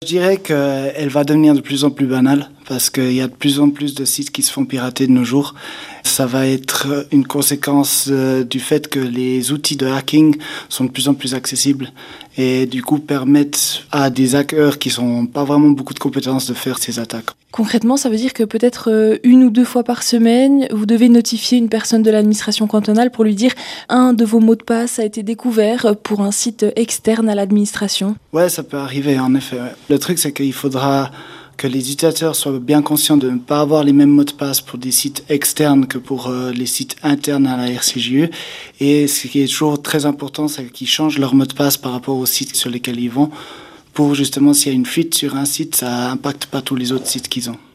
Je dirais qu'elle va devenir de plus en plus banale parce qu'il y a de plus en plus de sites qui se font pirater de nos jours. Ça va être une conséquence du fait que les outils de hacking sont de plus en plus accessibles et du coup permettent à des hackers qui n'ont pas vraiment beaucoup de compétences de faire ces attaques. Concrètement, ça veut dire que peut-être 1 ou 2 fois par semaine, vous devez notifier une personne de l'administration cantonale pour lui dire un de vos mots de passe a été découvert pour un site externe à l'administration. Ouais, ça peut arriver en effet. Ouais. Le truc, c'est qu'il faudra que les utilisateurs soient bien conscients de ne pas avoir les mêmes mots de passe pour des sites externes que pour les sites internes à la RCJE. Et ce qui est toujours très important, c'est qu'ils changent leur mot de passe par rapport aux sites sur lesquels ils vont, pour justement, s'il y a une fuite sur un site, ça n'impacte pas tous les autres sites qu'ils ont.